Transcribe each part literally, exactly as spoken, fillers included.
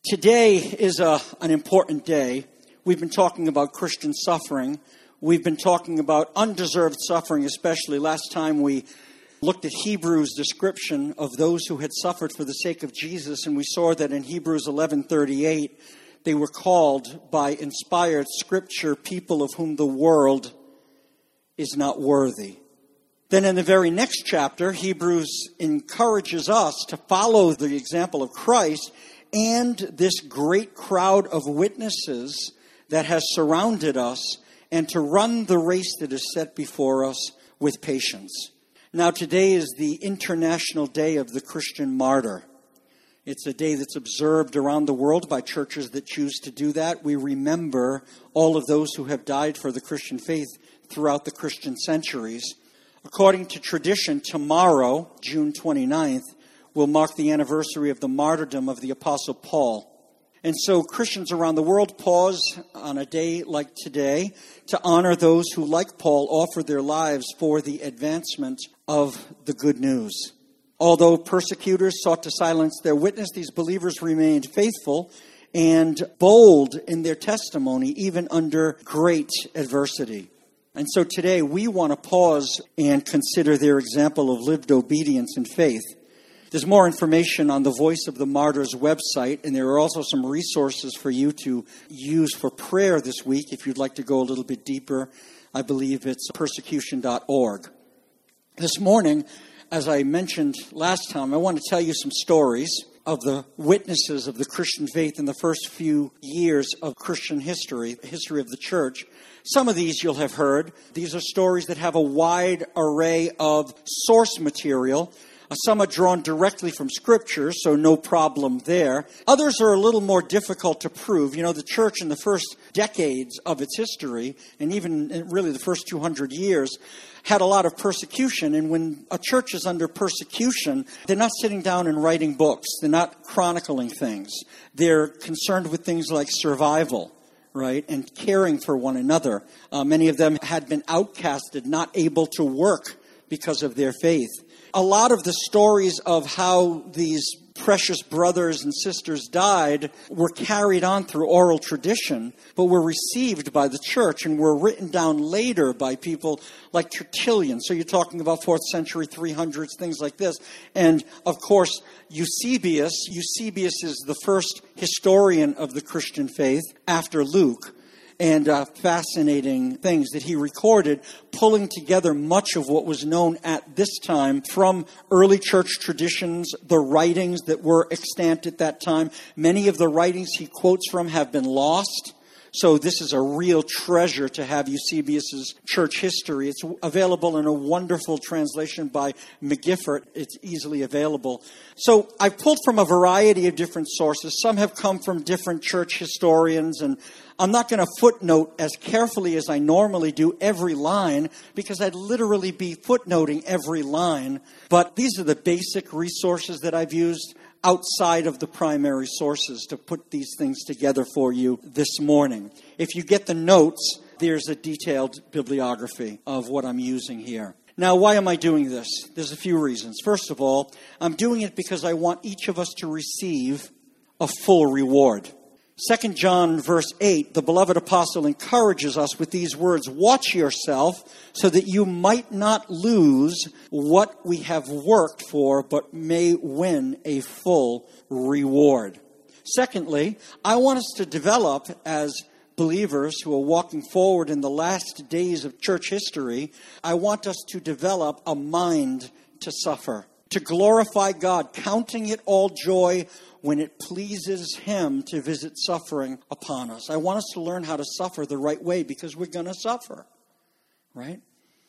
Today is a, an important day. We've been talking about Christian suffering. We've been talking about undeserved suffering, especially. Last time we looked at Hebrews' description of those who had suffered for the sake of Jesus, and we saw that in Hebrews eleven thirty-eight, they were called by inspired Scripture people of whom the world is not worthy. Then in the very next chapter, Hebrews encourages us to follow the example of Christ and this great crowd of witnesses that has surrounded us, and to run the race that is set before us with patience. Now, today is the International Day of the Christian Martyr. It's a day that's observed around the world by churches that choose to do that. We remember all of those who have died for the Christian faith throughout the Christian centuries. According to tradition, tomorrow, June twenty-ninth, will mark the anniversary of the martyrdom of the Apostle Paul. And so Christians around the world pause on a day like today to honor those who, like Paul, offer their lives for the advancement of the good news. Although persecutors sought to silence their witness, these believers remained faithful and bold in their testimony, even under great adversity. And so today we want to pause and consider their example of lived obedience and faith. There's more information on the Voice of the Martyrs website, and there are also some resources for you to use for prayer this week if you'd like to go a little bit deeper. I believe it's persecution dot org. This morning, as I mentioned last time, I want to tell you some stories of the witnesses of the Christian faith in the first few years of Christian history, the history of the church. Some of these you'll have heard. These are stories that have a wide array of source material. Some are drawn directly from Scripture, so no problem there. Others are a little more difficult to prove. You know, the church in the first decades of its history, and even in really the first two hundred years, had a lot of persecution. And when a church is under persecution, they're not sitting down and writing books. They're not chronicling things. They're concerned with things like survival, right, and caring for one another. Uh, many of them had been outcasted, not able to work because of their faith. A lot of the stories of how these precious brothers and sisters died were carried on through oral tradition, but were received by the church and were written down later by people like Tertullian. So you're talking about fourth century, three hundreds, things like this. And, of course, Eusebius. Eusebius is the first historian of the Christian faith after Luke. And uh, fascinating things that he recorded, pulling together much of what was known at this time from early church traditions, the writings that were extant at that time. Many of the writings he quotes from have been lost. So this is a real treasure to have Eusebius's church history. It's available in a wonderful translation by McGiffert. It's easily available. So I've pulled from a variety of different sources. Some have come from different church historians, and I'm not going to footnote as carefully as I normally do every line, because I'd literally be footnoting every line. But these are the basic resources that I've used outside of the primary sources to put these things together for you this morning. If you get the notes, there's a detailed bibliography of what I'm using here. Now, why am I doing this? There's a few reasons. First of all, I'm doing it because I want each of us to receive a full reward. Second John verse eight, the beloved apostle encourages us with these words, "Watch yourself so that you might not lose what we have worked for, but may win a full reward." Secondly, I want us to develop as believers who are walking forward in the last days of church history, I want us to develop a mind to suffer, to glorify God, counting it all joy when it pleases Him to visit suffering upon us. I want us to learn how to suffer the right way, because we're going to suffer, right?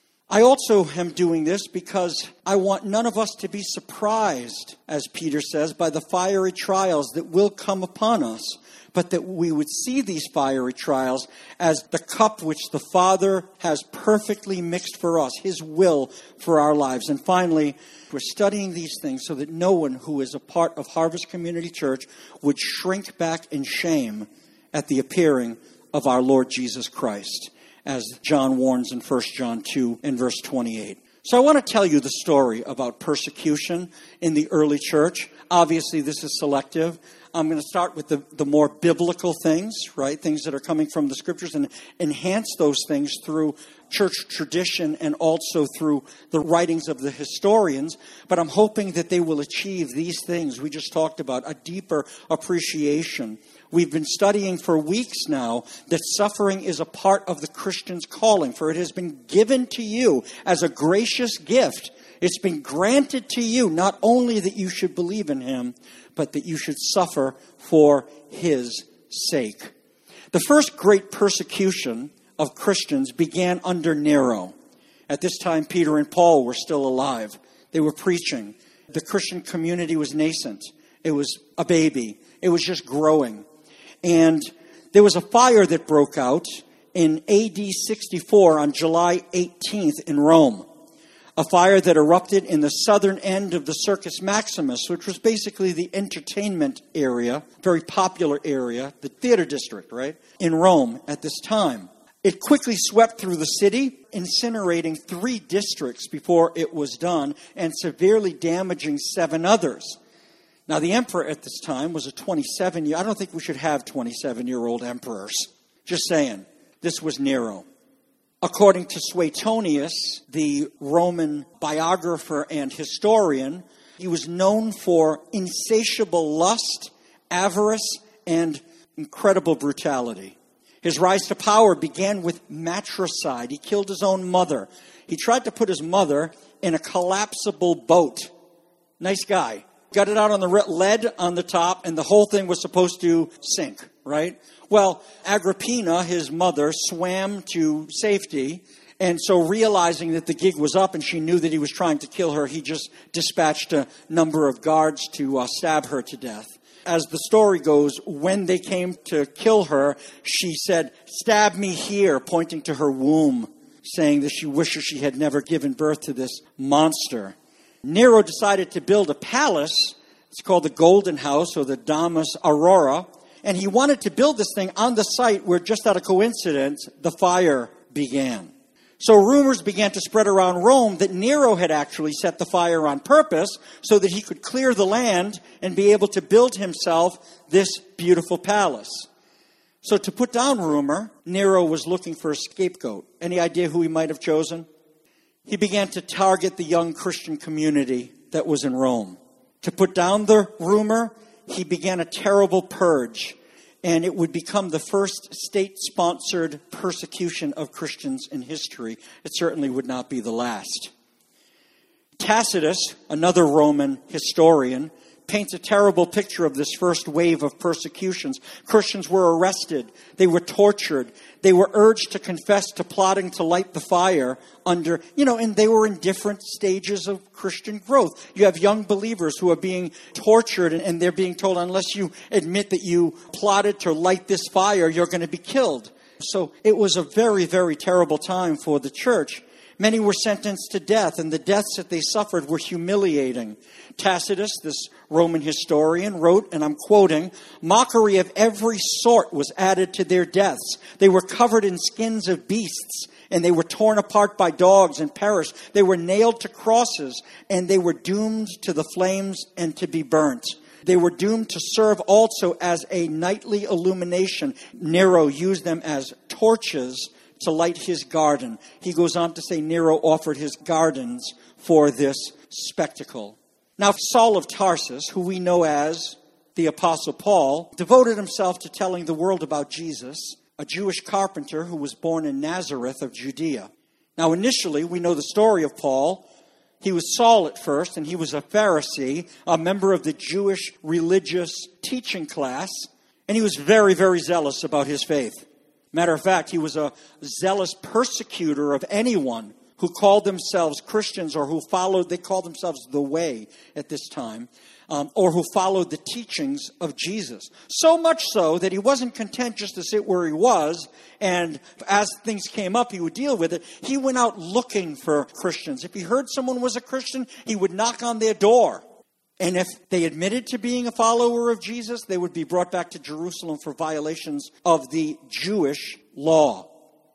I also am doing this because I want none of us to be surprised, as Peter says, by the fiery trials that will come upon us, but that we would see these fiery trials as the cup which the Father has perfectly mixed for us, His will for our lives. And finally, we're studying these things so that no one who is a part of Harvest Community Church would shrink back in shame at the appearing of our Lord Jesus Christ, as John warns in First John two and verse twenty-eight. So I want to tell you the story about persecution in the early church. Obviously, this is selective. I'm going to start with the, the more biblical things, right? Things that are coming from the scriptures, and enhance those things through church tradition and also through the writings of the historians. But I'm hoping that they will achieve these things we just talked about, a deeper appreciation. We've been studying for weeks now that suffering is a part of the Christian's calling, for it has been given to you as a gracious gift. It's been granted to you not only that you should believe in him, but that you should suffer for his sake. The first great persecution of Christians began under Nero. At this time, Peter and Paul were still alive. They were preaching. The Christian community was nascent. It was a baby. It was just growing. And there was a fire that broke out in A D sixty-four on July eighteenth in Rome. A fire that erupted in the southern end of the Circus Maximus, which was basically the entertainment area, very popular area, the theater district, right, in Rome at this time. It quickly swept through the city, incinerating three districts before it was done, and severely damaging seven others. Now, the emperor at this time was a twenty-seven-year... I don't think we should have twenty-seven-year-old emperors. Just saying. This was Nero. According to Suetonius, the Roman biographer and historian, he was known for insatiable lust, avarice, and incredible brutality. His rise to power began with matricide. He killed his own mother. He tried to put his mother in a collapsible boat. Nice guy. Got it out on the lead on the top, and the whole thing was supposed to sink, right? Well, Agrippina, his mother, swam to safety, and so realizing that the gig was up and she knew that he was trying to kill her, he just dispatched a number of guards to uh, stab her to death. As the story goes, when they came to kill her, she said, "Stab me here," pointing to her womb, saying that she wishes she had never given birth to this monster. Nero decided to build a palace. It's called the Golden House, or the Domus Aurora. And he wanted to build this thing on the site where, just out of coincidence, the fire began. So rumors began to spread around Rome that Nero had actually set the fire on purpose so that he could clear the land and be able to build himself this beautiful palace. So to put down rumor, Nero was looking for a scapegoat. Any idea who he might have chosen? He began to target the young Christian community that was in Rome. To put down the rumor, he began a terrible purge, and it would become the first state-sponsored persecution of Christians in history. It certainly would not be the last. Tacitus, another Roman historian, paints a terrible picture of this first wave of persecutions. Christians were arrested. They were tortured. They were urged to confess to plotting to light the fire under, you know, and they were in different stages of Christian growth. You have young believers who are being tortured, and they're being told, unless you admit that you plotted to light this fire, you're going to be killed. So it was a very, very terrible time for the church. Many were sentenced to death, and the deaths that they suffered were humiliating. Tacitus, this Roman historian, wrote, and I'm quoting, "Mockery of every sort was added to their deaths. They were covered in skins of beasts, and they were torn apart by dogs and perished. They were nailed to crosses, and they were doomed to the flames and to be burnt. They were doomed to serve also as a nightly illumination." Nero used them as torches to light his garden. He goes on to say Nero offered his gardens for this spectacle. Now, Saul of Tarsus, who we know as the Apostle Paul, devoted himself to telling the world about Jesus, a Jewish carpenter who was born in Nazareth of Judea. Now, initially, we know the story of Paul. He was Saul at first, and he was a Pharisee, a member of the Jewish religious teaching class, and he was very, very zealous about his faith. Matter of fact, he was a zealous persecutor of anyone who called themselves Christians or who followed, they called themselves the Way at this time, um, or who followed the teachings of Jesus. So much so that he wasn't content just to sit where he was, and as things came up, he would deal with it. He went out looking for Christians. If he heard someone was a Christian, he would knock on their door. And if they admitted to being a follower of Jesus, they would be brought back to Jerusalem for violations of the Jewish law.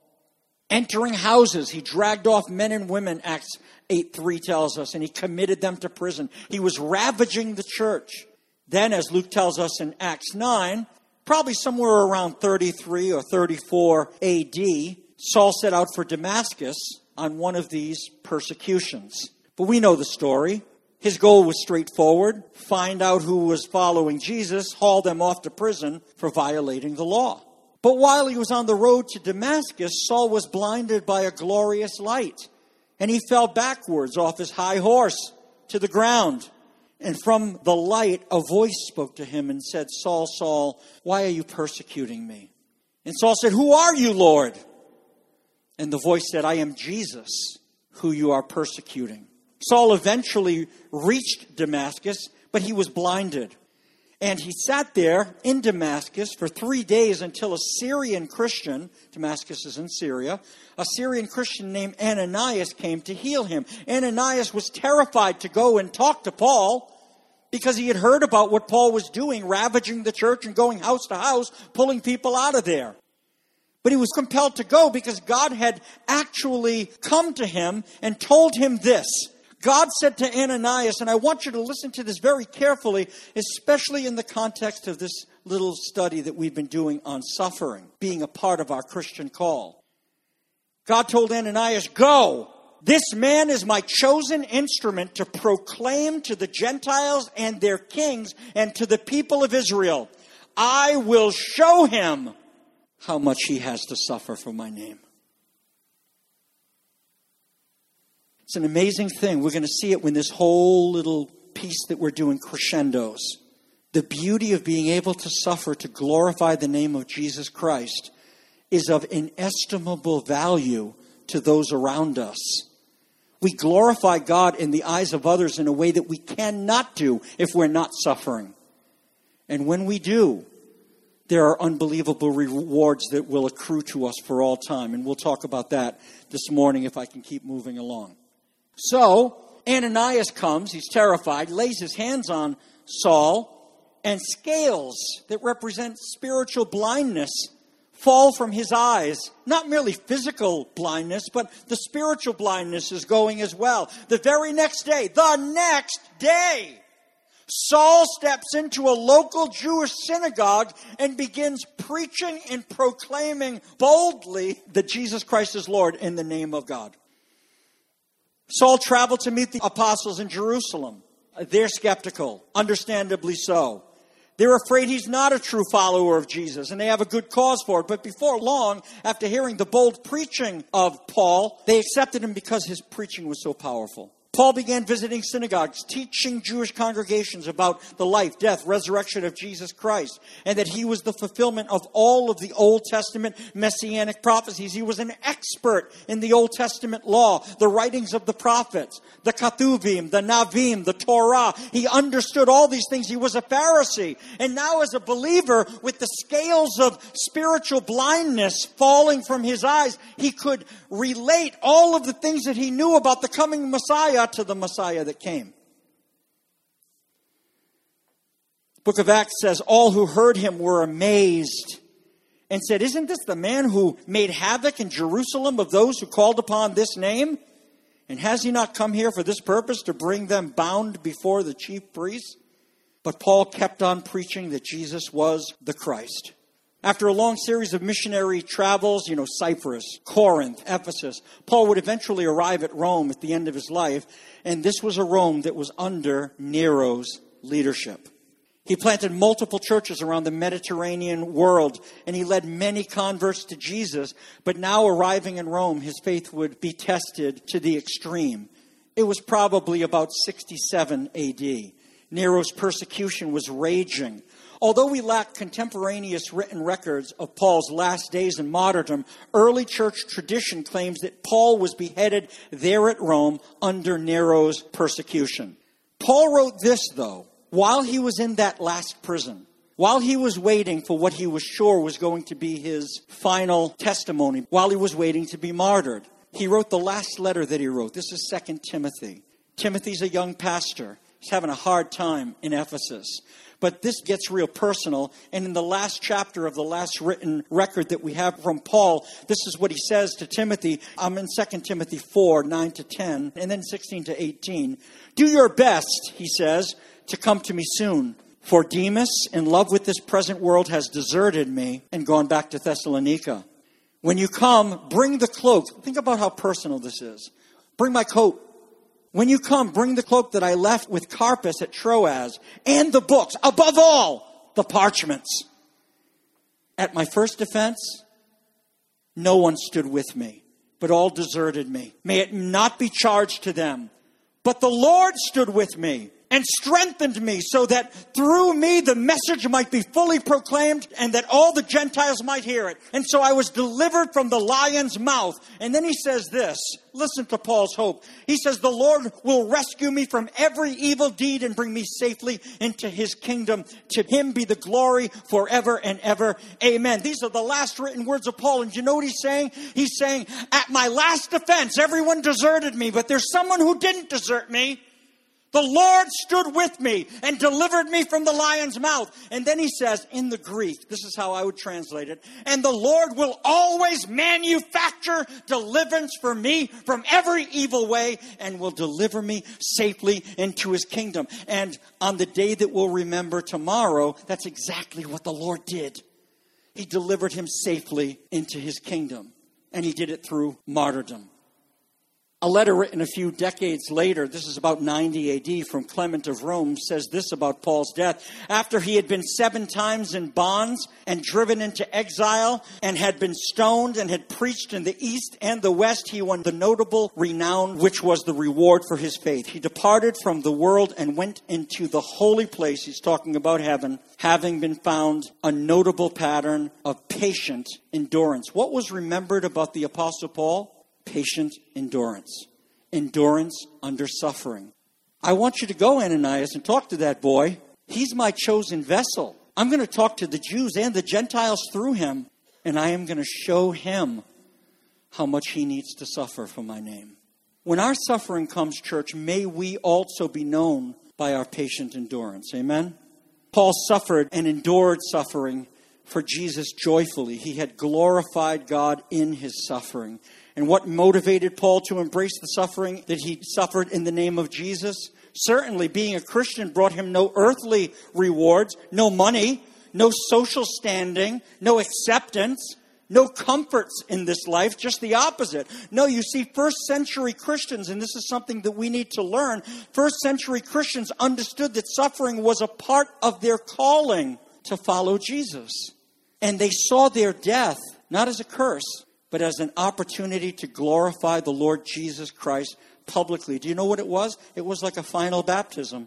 Entering houses, he dragged off men and women, Acts eight three tells us, and he committed them to prison. He was ravaging the church. Then, as Luke tells us in Acts nine, probably somewhere around thirty-three or thirty-four A D, Saul set out for Damascus on one of these persecutions. But we know the story. His goal was straightforward: find out who was following Jesus, haul them off to prison for violating the law. But while he was on the road to Damascus, Saul was blinded by a glorious light, and he fell backwards off his high horse to the ground. And from the light, a voice spoke to him and said, "Saul, Saul, why are you persecuting me?" And Saul said, "Who are you, Lord?" And the voice said, "I am Jesus, who you are persecuting." Saul eventually reached Damascus, but he was blinded. And he sat there in Damascus for three days until a Syrian Christian, Damascus is in Syria, a Syrian Christian named Ananias came to heal him. Ananias was terrified to go and talk to Paul because he had heard about what Paul was doing, ravaging the church and going house to house, pulling people out of there. But he was compelled to go because God had actually come to him and told him this. God said to Ananias, and I want you to listen to this very carefully, especially in the context of this little study that we've been doing on suffering, being a part of our Christian call. God told Ananias, "Go! This man is my chosen instrument to proclaim to the Gentiles and their kings and to the people of Israel. I will show him how much he has to suffer for my name." It's an amazing thing. We're going to see it when this whole little piece that we're doing crescendos. The beauty of being able to suffer to glorify the name of Jesus Christ is of inestimable value to those around us. We glorify God in the eyes of others in a way that we cannot do if we're not suffering. And when we do, there are unbelievable rewards that will accrue to us for all time. And we'll talk about that this morning if I can keep moving along. So, Ananias comes, he's terrified, lays his hands on Saul, and scales that represent spiritual blindness fall from his eyes. Not merely physical blindness, but the spiritual blindness is going as well. The very next day, the next day, Saul steps into a local Jewish synagogue and begins preaching and proclaiming boldly that Jesus Christ is Lord in the name of God. Saul traveled to meet the apostles in Jerusalem. They're skeptical, understandably so. They're afraid he's not a true follower of Jesus, and they have a good cause for it. But before long, after hearing the bold preaching of Paul, they accepted him because his preaching was so powerful. Paul began visiting synagogues, teaching Jewish congregations about the life, death, resurrection of Jesus Christ, and that he was the fulfillment of all of the Old Testament messianic prophecies. He was an expert in the Old Testament law, the writings of the prophets, the Ketuvim, the Navim, the Torah. He understood all these things. He was a Pharisee. And now as a believer, with the scales of spiritual blindness falling from his eyes, he could relate all of the things that he knew about the coming Messiah to the Messiah that came. Book of Acts says, all who heard him were amazed and said, "Isn't this the man who made havoc in Jerusalem of those who called upon this name? And has he not come here for this purpose, to bring them bound before the chief priests?" But Paul kept on preaching that Jesus was the Christ. After a long series of missionary travels, you know, Cyprus, Corinth, Ephesus, Paul would eventually arrive at Rome at the end of his life, and this was a Rome that was under Nero's leadership. He planted multiple churches around the Mediterranean world, and he led many converts to Jesus, but now arriving in Rome, his faith would be tested to the extreme. It was probably about sixty-seven A D. Nero's persecution was raging. Although we lack contemporaneous written records of Paul's last days in martyrdom, early church tradition claims that Paul was beheaded there at Rome under Nero's persecution. Paul wrote this, though, while he was in that last prison, while he was waiting for what he was sure was going to be his final testimony, while he was waiting to be martyred. He wrote the last letter that he wrote. This is Second Timothy. Timothy's a young pastor. He's having a hard time in Ephesus. But this gets real personal. And in the last chapter of the last written record that we have from Paul, this is what he says to Timothy. I'm in Second Timothy four, nine to ten, and then sixteen to eighteen. "Do your best," he says, "to come to me soon. For Demas, in love with this present world, has deserted me and gone back to Thessalonica. When you come, bring the cloak. Think about how personal this is. Bring my coat. When you come, bring the cloak that I left with Carpus at Troas, and the books, above all, the parchments. At my first defense, no one stood with me, but all deserted me. May it not be charged to them. But the Lord stood with me and strengthened me so that through me the message might be fully proclaimed and that all the Gentiles might hear it. And so I was delivered from the lion's mouth. And then he says this. Listen to Paul's hope. He says, the Lord will rescue me from every evil deed and bring me safely into his kingdom. To him be the glory forever and ever. Amen. These are the last written words of Paul. And you know what he's saying? He's saying, at my last defense, everyone deserted me, but there's someone who didn't desert me. The Lord stood with me and delivered me from the lion's mouth. And then he says in the Greek, this is how I would translate it, and the Lord will always manufacture deliverance for me from every evil way and will deliver me safely into his kingdom. And on the day that we'll remember tomorrow, that's exactly what the Lord did. He delivered him safely into his kingdom. And he did it through martyrdom. A letter written a few decades later, this is about ninety A D, from Clement of Rome, says this about Paul's death. After he had been seven times in bonds and driven into exile and had been stoned and had preached in the east and the west, he won the notable renown which was the reward for his faith. He departed from the world and went into the holy place, he's talking about heaven, having been found a notable pattern of patient endurance. What was remembered about the Apostle Paul? Patient endurance. Endurance under suffering. I want you to go, Ananias, and talk to that boy. He's my chosen vessel. I'm going to talk to the Jews and the Gentiles through him, and I am going to show him how much he needs to suffer for my name. When our suffering comes, church, may we also be known by our patient endurance. Amen? Paul suffered and endured suffering for Jesus joyfully. He had glorified God in his suffering. And what motivated Paul to embrace the suffering that he suffered in the name of Jesus? Certainly, being a Christian brought him no earthly rewards, no money, no social standing, no acceptance, no comforts in this life, just the opposite. No, you see, first century Christians, and this is something that we need to learn, first century Christians understood that suffering was a part of their calling to follow Jesus. And they saw their death not as a curse, but as an opportunity to glorify the Lord Jesus Christ publicly. Do you know what it was? It was like a final baptism.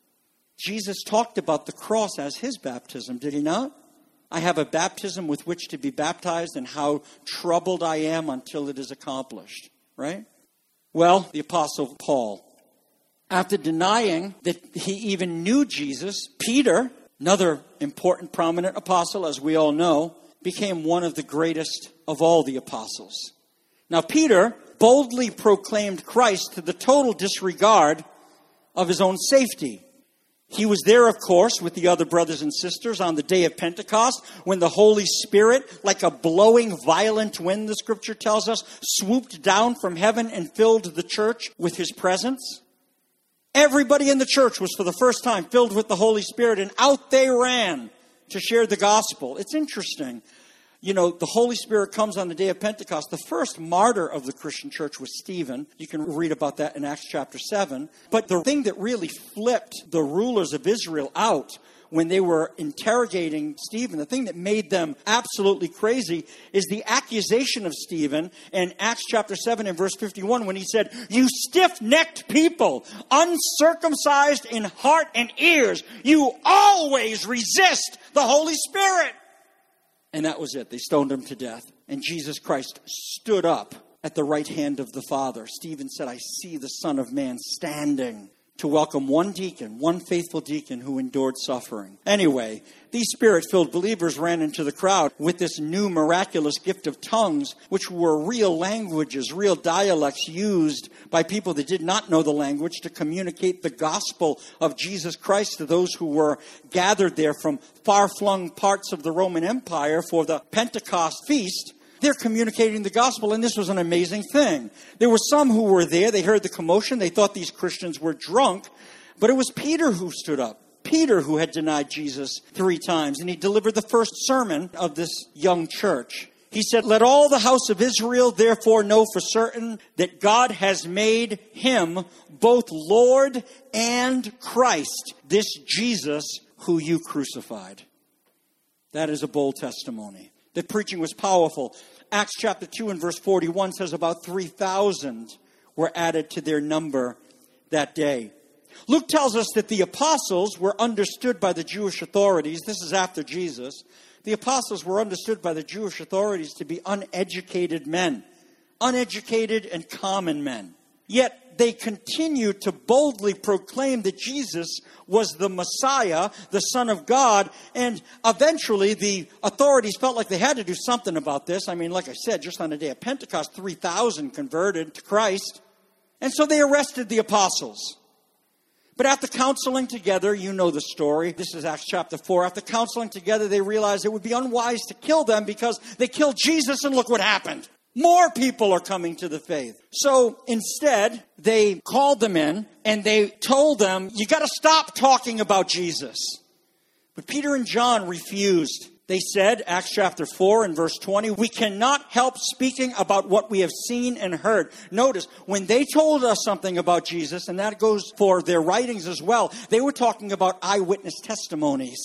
Jesus talked about the cross as his baptism, did he not? I have a baptism with which to be baptized, and how troubled I am until it is accomplished. Right? Well, the Apostle Paul, after denying that he even knew Jesus, Peter, another important, prominent apostle, as we all know, became one of the greatest of all the apostles. Now, Peter boldly proclaimed Christ to the total disregard of his own safety. He was there, of course, with the other brothers and sisters on the day of Pentecost, when the Holy Spirit, like a blowing violent wind, the scripture tells us, swooped down from heaven and filled the church with his presence. Everybody in the church was for the first time filled with the Holy Spirit, and out they ran to share the gospel. It's interesting. You know, the Holy Spirit comes on the day of Pentecost. The first martyr of the Christian church was Stephen. You can read about that in Acts chapter seven. But the thing that really flipped the rulers of Israel out when they were interrogating Stephen, the thing that made them absolutely crazy is the accusation of Stephen in Acts chapter seven and verse fifty-one, when he said, "You stiff-necked people, uncircumcised in heart and ears, you always resist the Holy Spirit." And that was it. They stoned him to death. And Jesus Christ stood up at the right hand of the Father. Stephen said, "I see the Son of Man standing," to welcome one deacon, one faithful deacon who endured suffering. Anyway, these Spirit-filled believers ran into the crowd with this new miraculous gift of tongues, which were real languages, real dialects used by people that did not know the language to communicate the gospel of Jesus Christ to those who were gathered there from far-flung parts of the Roman Empire for the Pentecost feast. They're communicating the gospel, and this was an amazing thing. There were some who were there. They heard the commotion. They thought these Christians were drunk. But it was Peter who stood up. Peter, who had denied Jesus three times. And he delivered the first sermon of this young church. He said, "Let all the house of Israel therefore know for certain that God has made him both Lord and Christ, this Jesus who you crucified." That is a bold testimony. The preaching was powerful. Acts chapter two and verse forty-one says about three thousand were added to their number that day. Luke tells us that the apostles were understood by the Jewish authorities. This is after Jesus. The apostles were understood by the Jewish authorities to be uneducated men, uneducated and common men. Yet they continued to boldly proclaim that Jesus was the Messiah, the Son of God, and eventually the authorities felt like they had to do something about this. I mean, like I said, just on the day of Pentecost, three thousand converted to Christ. And so they arrested the apostles. But after counseling together, you know the story. This is Acts chapter four. After counseling together, they realized it would be unwise to kill them because they killed Jesus, and look what happened. More people are coming to the faith. So instead, they called them in and they told them, you got to stop talking about Jesus. But Peter and John refused. They said, Acts chapter four and verse twenty, "We cannot help speaking about what we have seen and heard." Notice, when they told us something about Jesus, and that goes for their writings as well, they were talking about eyewitness testimonies.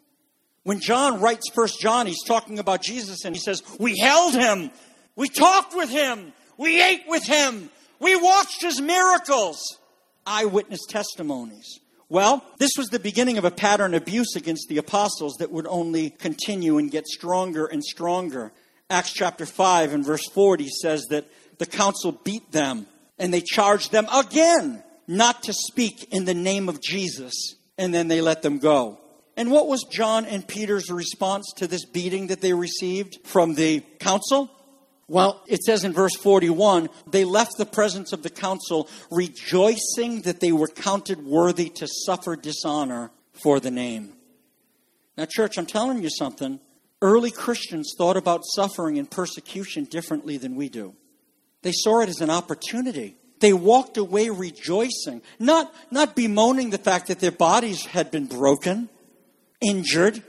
When John writes First John, he's talking about Jesus and he says, "We held him. We talked with him. We ate with him. We watched his miracles." Eyewitness testimonies. Well, this was the beginning of a pattern of abuse against the apostles that would only continue and get stronger and stronger. Acts chapter five and verse forty says that the council beat them and they charged them again not to speak in the name of Jesus. And then they let them go. And what was John and Peter's response to this beating that they received from the council? Well, it says in verse forty-one, they left the presence of the council rejoicing that they were counted worthy to suffer dishonor for the name. Now, church, I'm telling you something. Early Christians thought about suffering and persecution differently than we do. They saw it as an opportunity. They walked away rejoicing, not, not bemoaning the fact that their bodies had been broken, injured,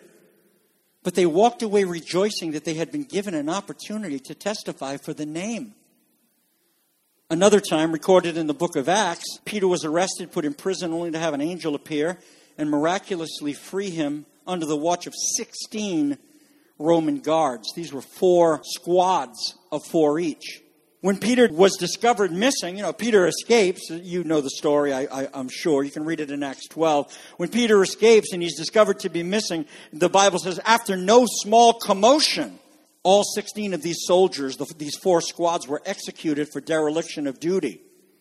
but they walked away rejoicing that they had been given an opportunity to testify for the name. Another time, recorded in the book of Acts, Peter was arrested, put in prison, only to have an angel appear and miraculously free him under the watch of sixteen Roman guards. These were four squads of four each. When Peter was discovered missing, you know, Peter escapes. You know the story, I, I, I'm sure. You can read it in Acts twelve. When Peter escapes and he's discovered to be missing, the Bible says, after no small commotion, all sixteen of these soldiers, the, these four squads, were executed for dereliction of duty.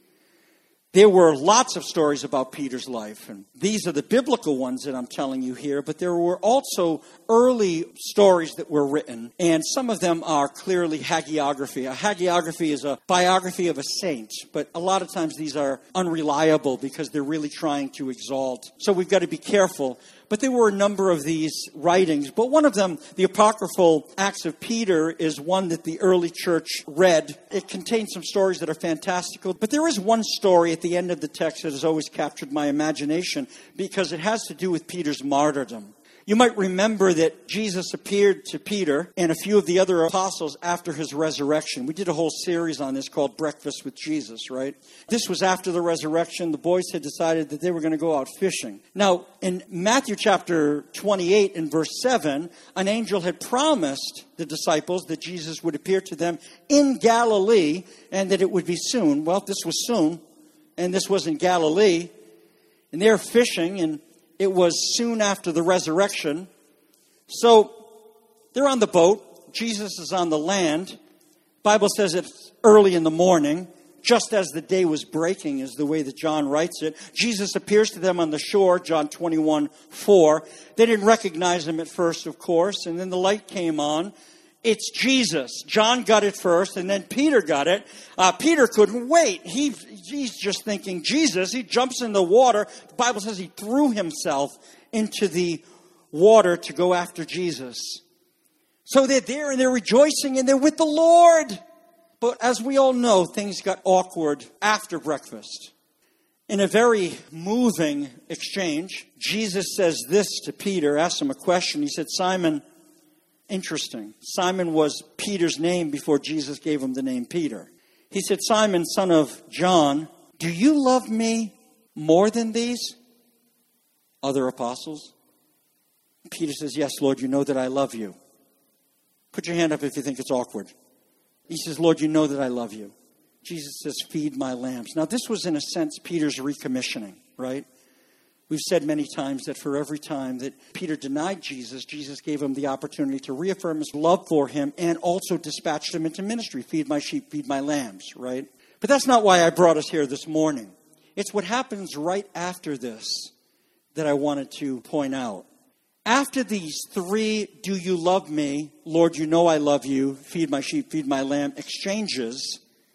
There were lots of stories about Peter's life, and these are the biblical ones that I'm telling you here, but there were also early stories that were written, and some of them are clearly hagiography. A hagiography is a biography of a saint, but a lot of times these are unreliable because they're really trying to exalt. So we've got to be careful. But there were a number of these writings. But one of them, the apocryphal Acts of Peter, is one that the early church read. It contains some stories that are fantastical. But there is one story at the end of the text that has always captured my imagination because it has to do with Peter's martyrdom. You might remember that Jesus appeared to Peter and a few of the other apostles after his resurrection. We did a whole series on this called Breakfast with Jesus, right? This was after the resurrection. The boys had decided that they were going to go out fishing. Now, in Matthew chapter twenty-eight and verse seven, an angel had promised the disciples that Jesus would appear to them in Galilee and that it would be soon. Well, this was soon, and this was in Galilee. And they're fishing, and it was soon after the resurrection. So they're on the boat. Jesus is on the land. The Bible says it's early in the morning, just as the day was breaking is the way that John writes it. Jesus appears to them on the shore, John twenty-one four. They didn't recognize him at first, of course, and then the light came on. It's Jesus. John got it first, and then Peter got it. Uh, Peter couldn't wait. He, he's just thinking Jesus. He jumps in the water. The Bible says he threw himself into the water to go after Jesus. So they're there, and they're rejoicing, and they're with the Lord. But as we all know, things got awkward after breakfast. In a very moving exchange, Jesus says this to Peter, asks him a question. He said, Simon, interesting. Simon was Peter's name before Jesus gave him the name Peter. He said, Simon, son of John, do you love me more than these other apostles? Peter says, yes, Lord, you know that I love you. Put your hand up if you think it's awkward. He says, Lord, you know that I love you. Jesus says, feed my lambs. Now, this was, in a sense, Peter's recommissioning, right? We've said many times that for every time that Peter denied Jesus, Jesus gave him the opportunity to reaffirm his love for him and also dispatched him into ministry. Feed my sheep, feed my lambs, right? But that's not why I brought us here this morning. It's what happens right after this that I wanted to point out. After these three, do you love me, Lord, you know I love you, feed my sheep, feed my lamb, exchanges,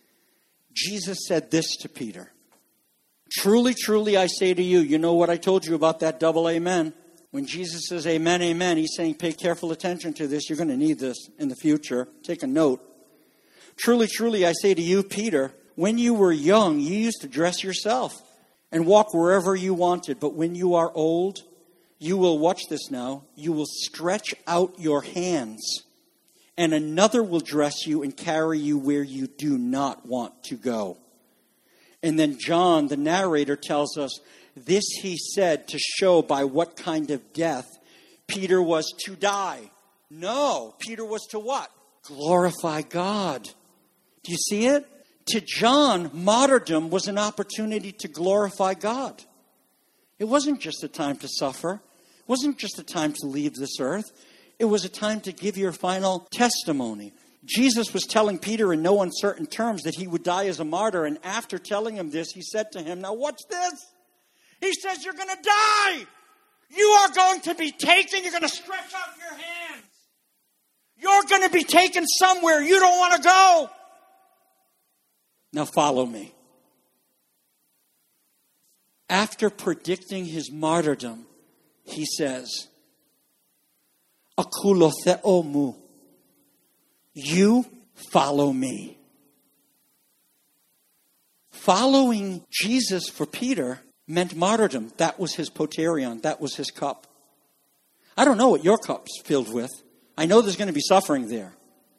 Jesus said this to Peter. Truly, truly, I say to you, you know what I told you about that double amen. When Jesus says amen, amen, he's saying pay careful attention to this. You're going to need this in the future. Take a note. Truly, truly, I say to you, Peter, when you were young, you used to dress yourself and walk wherever you wanted. But when you are old, you will, watch this now, you will stretch out your hands, and another will dress you and carry you where you do not want to go. And then John, the narrator, tells us, this he said to show by what kind of death Peter was to die. No, Peter was to what? Glorify God. Do you see it? To John, martyrdom was an opportunity to glorify God. It wasn't just a time to suffer. It wasn't just a time to leave this earth. It was a time to give your final testimony. Jesus was telling Peter in no uncertain terms that he would die as a martyr. And after telling him this, he said to him, now what's this? He says, you're going to die. You are going to be taken. You're going to stretch out your hands. You're going to be taken somewhere you don't want to go. Now follow me. After predicting his martyrdom, he says, Akulotheomu. You follow me. Following Jesus for Peter meant martyrdom. That was his poterion. That was his cup. I don't know what your cup's filled with. I know there's going to be suffering there.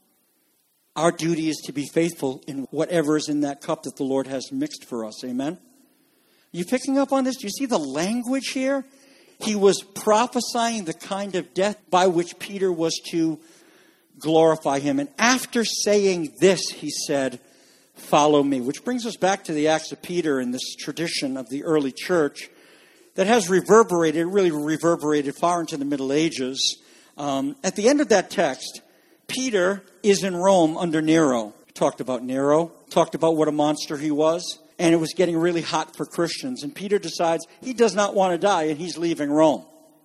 Our duty is to be faithful in whatever is in that cup that the Lord has mixed for us. Amen? You picking up on this? Do you see the language here? He was prophesying the kind of death by which Peter was to glorify him. And after saying this, he said, follow me. Which brings us back to the Acts of Peter and this tradition of the early church that has reverberated, really reverberated far into the Middle Ages. Um, at the end of that text, Peter is in Rome under Nero. We talked about Nero, talked about what a monster he was. And it was getting really hot for Christians. And Peter decides he does not want to die, and he's leaving Rome.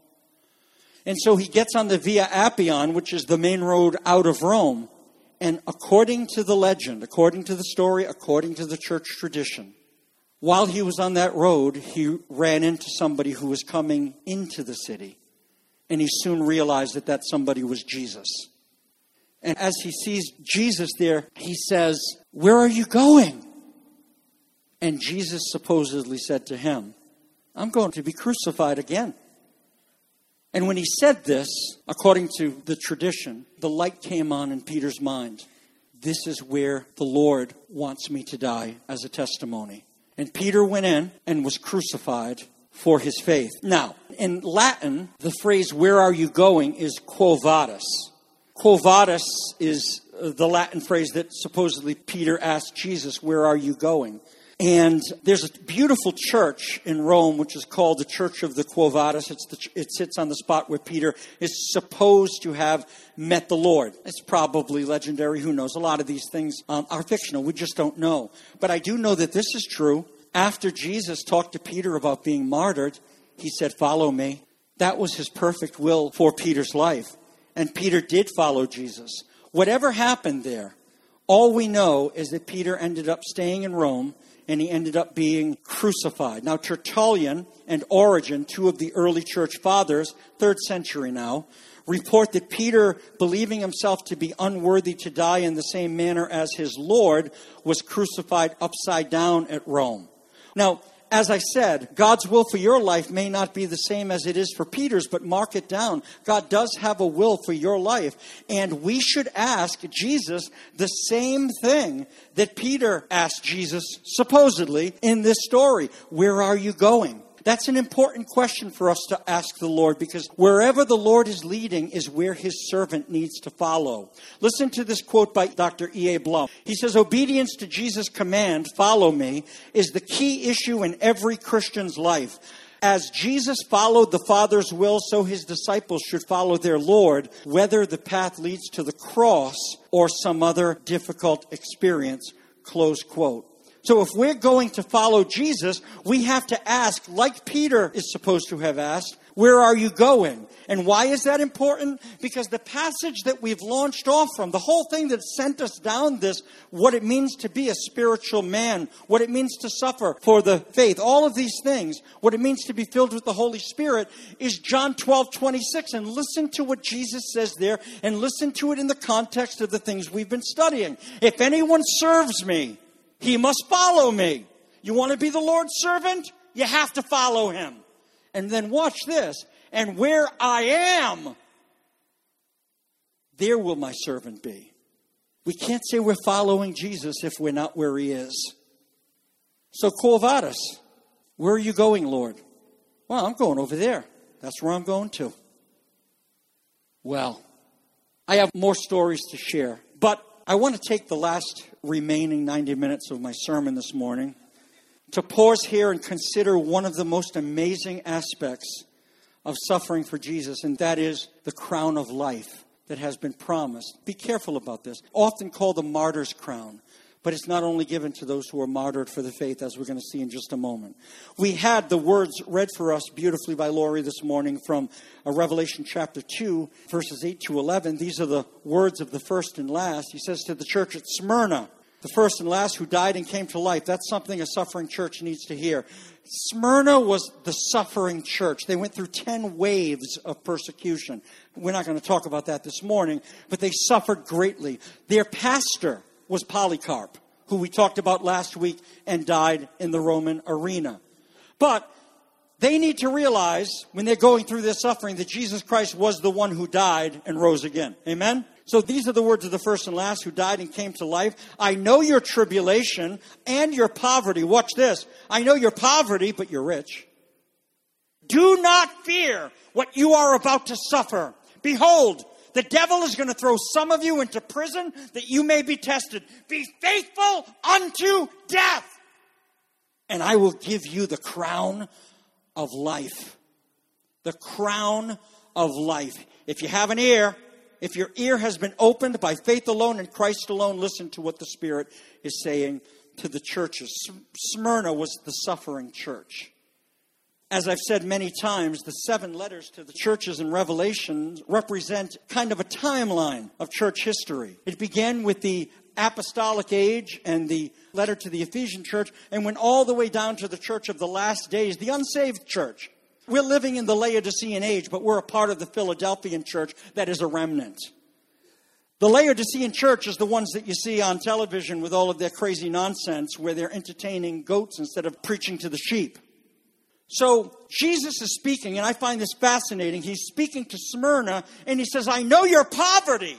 And so he gets on the Via Appian, which is the main road out of Rome. And according to the legend, according to the story, according to the church tradition, while he was on that road, he ran into somebody who was coming into the city. And he soon realized that that somebody was Jesus. And as he sees Jesus there, he says, where are you going? And Jesus supposedly said to him, I'm going to be crucified again. And when he said this, according to the tradition, the light came on in Peter's mind. This is where the Lord wants me to die as a testimony. And Peter went in and was crucified for his faith. Now, in Latin, the phrase, where are you going, is quo vadis. Quo vadis is the Latin phrase that supposedly Peter asked Jesus, where are you going? And there's a beautiful church in Rome, which is called the Church of the Quo Vadis. It's the, it sits on the spot where Peter is supposed to have met the Lord. It's probably legendary. Who knows? A lot of these things um, are fictional. We just don't know. But I do know that this is true. After Jesus talked to Peter about being martyred, he said, follow me. That was his perfect will for Peter's life. And Peter did follow Jesus. Whatever happened there, all we know is that Peter ended up staying in Rome, and he ended up being crucified. Now, Tertullian and Origen, two of the early church fathers, third century now, report that Peter, believing himself to be unworthy to die in the same manner as his Lord, was crucified upside down at Rome. Now, as I said, God's will for your life may not be the same as it is for Peter's, but mark it down. God does have a will for your life. And we should ask Jesus the same thing that Peter asked Jesus, supposedly, in this story. Where are you going? That's an important question for us to ask the Lord, because wherever the Lord is leading is where his servant needs to follow. Listen to this quote by Doctor E A Blum. He says, obedience to Jesus' command, follow me, is the key issue in every Christian's life. As Jesus followed the Father's will, so his disciples should follow their Lord, whether the path leads to the cross or some other difficult experience. Close quote. So if we're going to follow Jesus, we have to ask, like Peter is supposed to have asked, where are you going? And why is that important? Because the passage that we've launched off from, the whole thing that sent us down this, what it means to be a spiritual man, what it means to suffer for the faith, all of these things, what it means to be filled with the Holy Spirit, is John twelve twenty-six. And listen to what Jesus says there, and listen to it in the context of the things we've been studying. If anyone serves me, he must follow me. You want to be the Lord's servant? You have to follow him. And then watch this. And where I am, there will my servant be. We can't say we're following Jesus if we're not where he is. So, Quo Vadis, where are you going, Lord? Well, I'm going over there. That's where I'm going to. Well, I have more stories to share, but I want to take the last remaining ninety minutes of my sermon this morning to pause here and consider one of the most amazing aspects of suffering for Jesus, and that is the crown of life that has been promised. Be careful about this. Often called the martyr's crown, but it's not only given to those who are martyred for the faith, as we're going to see in just a moment. We had the words read for us beautifully by Laurie this morning from uh, Revelation chapter two, verses eight to eleven. These are the words of the first and last. He says to the church at Smyrna, the first and last who died and came to life. That's something a suffering church needs to hear. Smyrna was the suffering church. They went through ten waves of persecution. We're not going to talk about that this morning, but they suffered greatly. Their pastor was Polycarp, who we talked about last week and died in the Roman arena. But they need to realize when they're going through their suffering that Jesus Christ was the one who died and rose again. Amen? So these are the words of the first and last who died and came to life. I know your tribulation and your poverty. Watch this. I know your poverty, but you're rich. Do not fear what you are about to suffer. Behold, the devil is going to throw some of you into prison that you may be tested. Be faithful unto death, and I will give you the crown of life. The crown of life. If you have an ear, if your ear has been opened by faith alone and Christ alone, listen to what the Spirit is saying to the churches. Smyrna was the suffering church. As I've said many times, the seven letters to the churches in Revelation represent kind of a timeline of church history. It began with the apostolic age and the letter to the Ephesian church, and went all the way down to the church of the last days, the unsaved church. We're living in the Laodicean age, but we're a part of the Philadelphian church that is a remnant. The Laodicean church is the ones that you see on television with all of their crazy nonsense where they're entertaining goats instead of preaching to the sheep. So Jesus is speaking, and I find this fascinating. He's speaking to Smyrna, and he says, I know your poverty.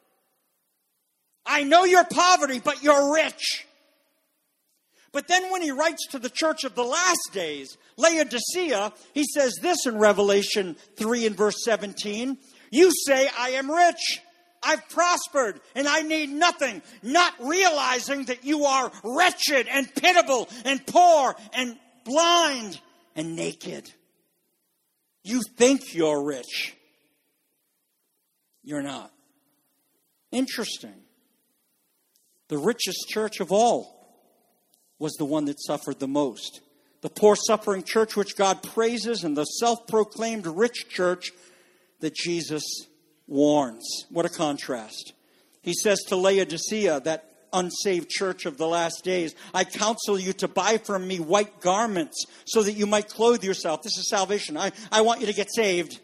I know your poverty, but you're rich. But then when he writes to the church of the last days, Laodicea, he says this in Revelation three and verse seventeen. You say, I am rich, I've prospered, and I need nothing, not realizing that you are wretched and pitiable and poor and blind and naked. You think you're rich. You're not. Interesting. The richest church of all was the one that suffered the most. The poor suffering church which God praises, and the self-proclaimed rich church that Jesus warns. What a contrast. He says to Laodicea, that unsaved church of the last days, I counsel you to buy from me white garments so that you might clothe yourself. This is salvation. I, I want you to get saved.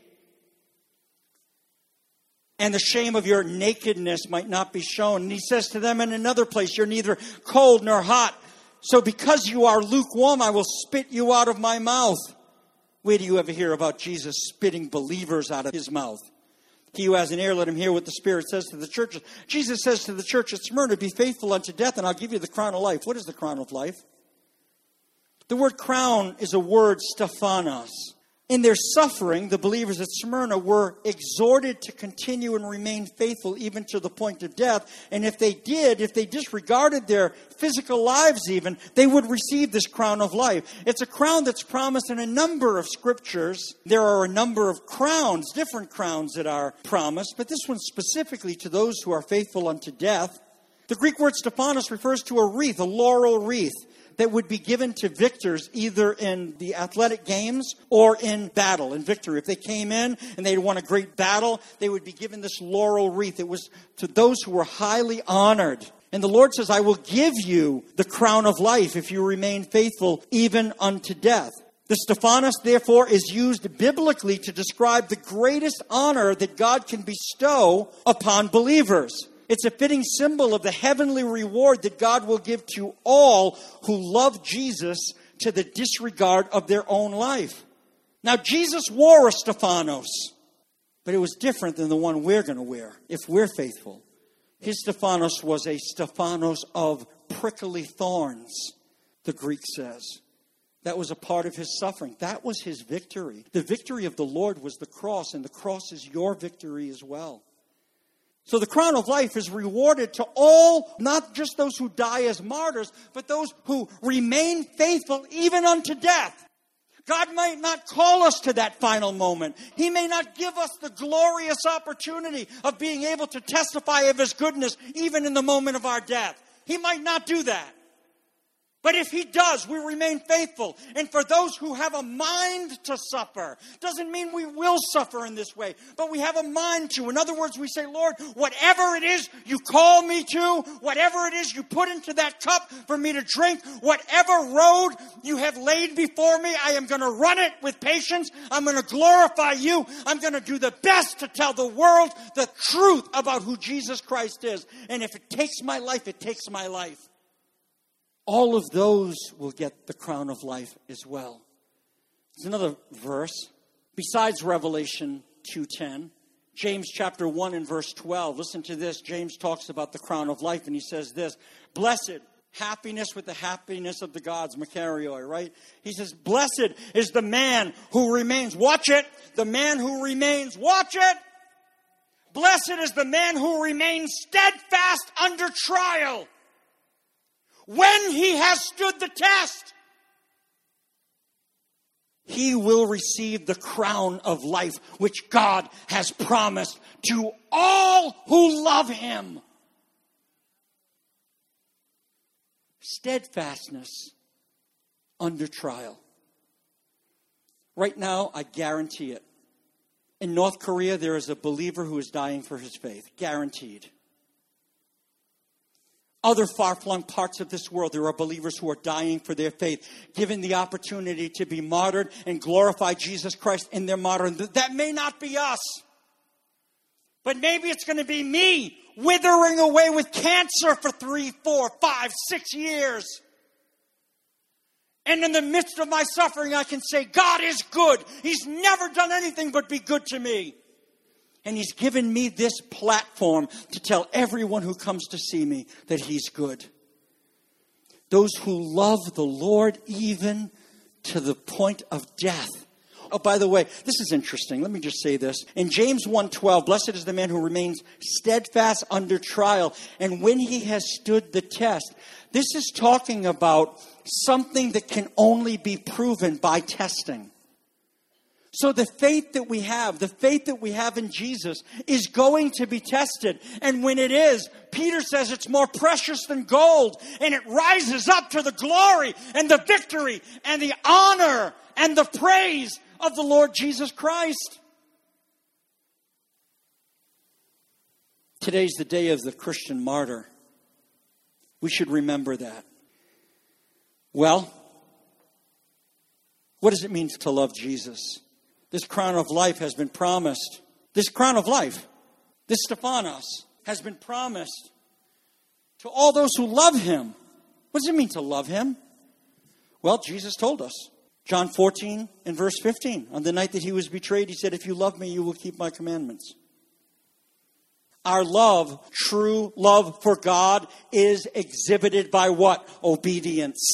And the shame of your nakedness might not be shown. And he says to them in another place, you're neither cold nor hot. So because you are lukewarm, I will spit you out of my mouth. Where do you ever hear about Jesus spitting believers out of his mouth? He who has an ear, let him hear what the Spirit says to the churches. Jesus says to the church at Smyrna, be faithful unto death, and I'll give you the crown of life. What is the crown of life? The word crown is a word, Stephanos. In their suffering, the believers at Smyrna were exhorted to continue and remain faithful even to the point of death. And if they did, if they disregarded their physical lives even, they would receive this crown of life. It's a crown that's promised in a number of scriptures. There are a number of crowns, different crowns that are promised, but this one specifically to those who are faithful unto death. The Greek word Stephanos refers to a wreath, a laurel wreath, that would be given to victors either in the athletic games or in battle, in victory. If they came in and they won a great battle, they would be given this laurel wreath. It was to those who were highly honored. And the Lord says, I will give you the crown of life if you remain faithful even unto death. The Stephanos, therefore, is used biblically to describe the greatest honor that God can bestow upon believers. It's a fitting symbol of the heavenly reward that God will give to all who love Jesus to the disregard of their own life. Now, Jesus wore a Stephanos, but it was different than the one we're going to wear if we're faithful. His Stephanos was a Stephanos of prickly thorns, the Greek says. That was a part of his suffering. That was his victory. The victory of the Lord was the cross, and the cross is your victory as well. So the crown of life is rewarded to all, not just those who die as martyrs, but those who remain faithful even unto death. God might not call us to that final moment. He may not give us the glorious opportunity of being able to testify of his goodness even in the moment of our death. He might not do that. But if he does, we remain faithful. And for those who have a mind to suffer, doesn't mean we will suffer in this way, but we have a mind to. In other words, we say, Lord, whatever it is you call me to, whatever it is you put into that cup for me to drink, whatever road you have laid before me, I am going to run it with patience. I'm going to glorify you. I'm going to do the best to tell the world the truth about who Jesus Christ is. And if it takes my life, it takes my life. All of those will get the crown of life as well. There's another verse. Besides Revelation two ten, James chapter one and verse twelve. Listen to this. James talks about the crown of life, and he says this. Blessed, happiness with the happiness of the gods, Makarioi, right? He says, blessed is the man who remains. Watch it. The man who remains. Watch it. Blessed is the man who remains steadfast under trial. When he has stood the test, he will receive the crown of life which God has promised to all who love him. Steadfastness under trial. Right now, I guarantee it. In North Korea, there is a believer who is dying for his faith. Guaranteed. Other far-flung parts of this world, there are believers who are dying for their faith, given the opportunity to be martyred and glorify Jesus Christ in their martyrdom. That may not be us, but maybe it's going to be me withering away with cancer for three, four, five, six years. And in the midst of my suffering, I can say, God is good. He's never done anything but be good to me. And he's given me this platform to tell everyone who comes to see me that he's good. Those who love the Lord even to the point of death. Oh, by the way, this is interesting. Let me just say this. In James one twelve, blessed is the man who remains steadfast under trial. And when he has stood the test, this is talking about something that can only be proven by testing. So the faith that we have, the faith that we have in Jesus is going to be tested. And when it is, Peter says it's more precious than gold. And it rises up to the glory and the victory and the honor and the praise of the Lord Jesus Christ. Today's the day of the Christian martyr. We should remember that. Well, what does it mean to love Jesus? This crown of life has been promised. This crown of life, this Stephanos, has been promised to all those who love him. What does it mean to love him? Well, Jesus told us. John fourteen and verse fifteen. On the night that he was betrayed, he said, if you love me, you will keep my commandments. Our love, true love for God, is exhibited by what? Obedience.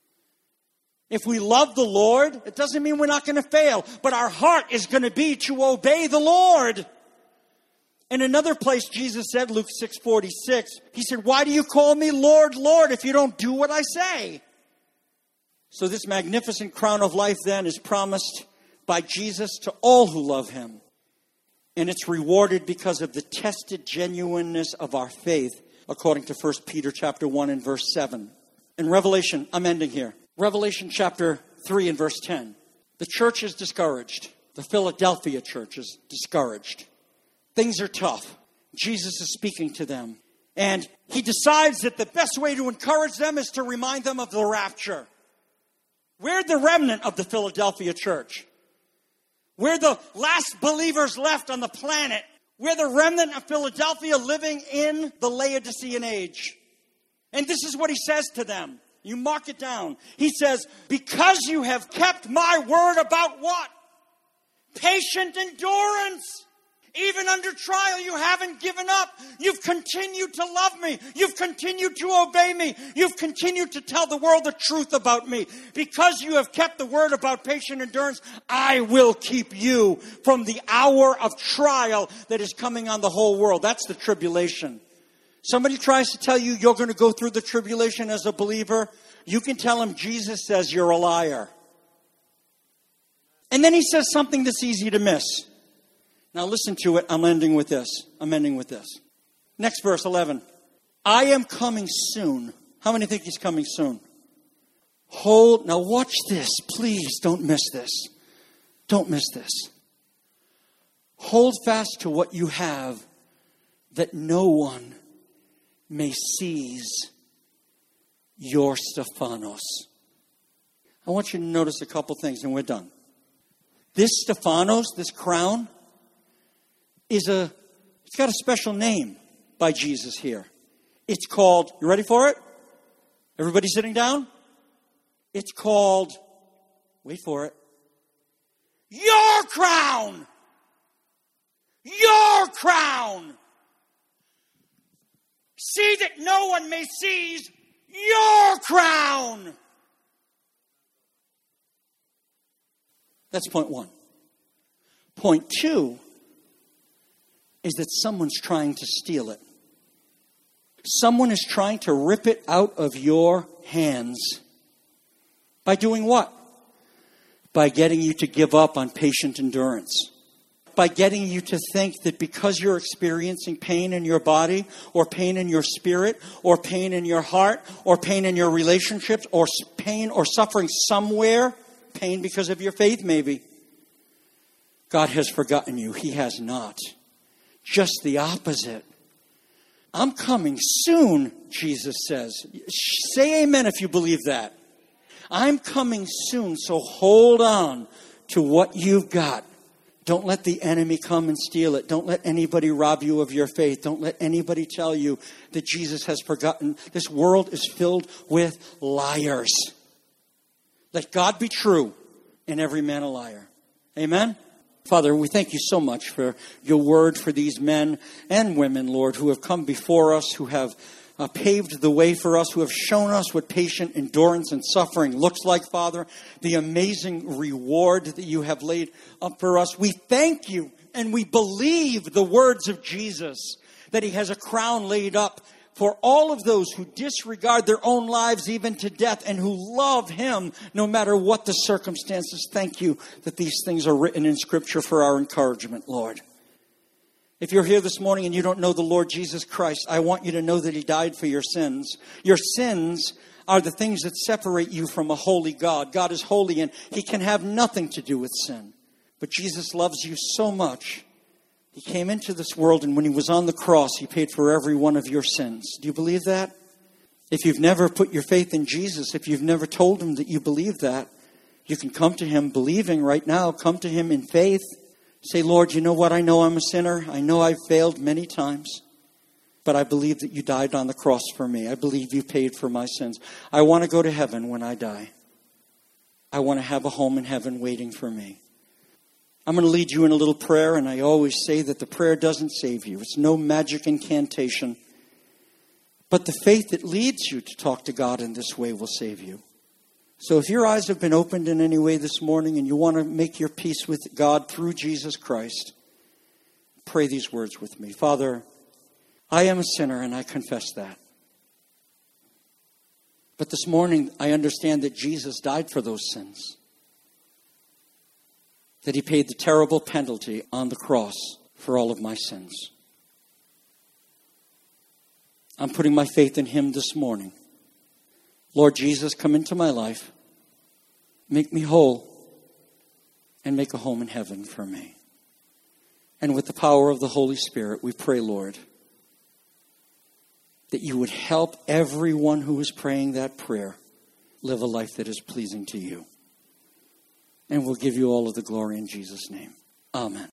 If we love the Lord, it doesn't mean we're not going to fail, but our heart is going to be to obey the Lord. In another place, Jesus said, Luke six forty-six, he said, why do you call me Lord, Lord, if you don't do what I say? So this magnificent crown of life then is promised by Jesus to all who love him. And it's rewarded because of the tested genuineness of our faith, according to First Peter chapter one and verse seven. In Revelation, I'm ending here. Revelation chapter three and verse ten. The church is discouraged. The Philadelphia church is discouraged. Things are tough. Jesus is speaking to them. And he decides that the best way to encourage them is to remind them of the rapture. We're the remnant of the Philadelphia church. We're the last believers left on the planet. We're the remnant of Philadelphia living in the Laodicean age. And this is what he says to them. You mark it down. He says, because you have kept my word about what? Patient endurance. Even under trial, you haven't given up. You've continued to love me. You've continued to obey me. You've continued to tell the world the truth about me. Because you have kept the word about patient endurance, I will keep you from the hour of trial that is coming on the whole world. That's the tribulation. Somebody tries to tell you you're going to go through the tribulation as a believer, you can tell him Jesus says you're a liar. And then he says something that's easy to miss. Now listen to it. I'm ending with this. I'm ending with this. Next verse, eleven. I am coming soon. How many think he's coming soon? Hold. Now watch this. Please don't miss this. Don't miss this. Hold fast to what you have, that no one may seize your Stephanos. I want you to notice a couple things and we're done. This Stephanos, this crown, is a, it's got a special name by Jesus here. It's called, you ready for it? Everybody sitting down? It's called, wait for it, your crown! Your crown! See that no one may seize your crown! That's point one. Point two is that someone's trying to steal it. Someone is trying to rip it out of your hands. By doing what? By getting you to give up on patient endurance. By getting you to think that because you're experiencing pain in your body, or pain in your spirit, or pain in your heart, or pain in your relationships, or pain or suffering somewhere, pain because of your faith maybe, God has forgotten you. He has not. Just the opposite. I'm coming soon, Jesus says. Say amen if you believe that. I'm coming soon, so hold on to what you've got. Don't let the enemy come and steal it. Don't let anybody rob you of your faith. Don't let anybody tell you that Jesus has forgotten. This world is filled with liars. Let God be true and every man a liar. Amen? Father, we thank you so much for your word for these men and women, Lord, who have come before us, who have uh, paved the way for us, who have shown us what patient endurance and suffering looks like, Father, the amazing reward that you have laid up for us. We thank you and we believe the words of Jesus, that he has a crown laid up for all of those who disregard their own lives even to death and who love him no matter what the circumstances. Thank you that these things are written in Scripture for our encouragement, Lord. If you're here this morning and you don't know the Lord Jesus Christ, I want you to know that he died for your sins. Your sins are the things that separate you from a holy God. God is holy and he can have nothing to do with sin. But Jesus loves you so much. He came into this world, and when he was on the cross, he paid for every one of your sins. Do you believe that? If you've never put your faith in Jesus, if you've never told him that you believe that, you can come to him believing right now. Come to him in faith. Say, Lord, you know what? I know I'm a sinner. I know I've failed many times. but I believe that you died on the cross for me. I believe you paid for my sins. I want to go to heaven when I die. I want to have a home in heaven waiting for me. I'm going to lead you in a little prayer, and I always say that the prayer doesn't save you. It's no magic incantation. But the faith that leads you to talk to God in this way will save you. So if your eyes have been opened in any way this morning and you want to make your peace with God through Jesus Christ, pray these words with me. Father, I am a sinner and I confess that. But this morning I understand that Jesus died for those sins. That he paid the terrible penalty on the cross for all of my sins. I'm putting my faith in him this morning. Lord Jesus, come into my life. Make me whole. And make a home in heaven for me. And with the power of the Holy Spirit, we pray, Lord, that you would help everyone who is praying that prayer live a life that is pleasing to you. And we'll give you all of the glory in Jesus' name. Amen.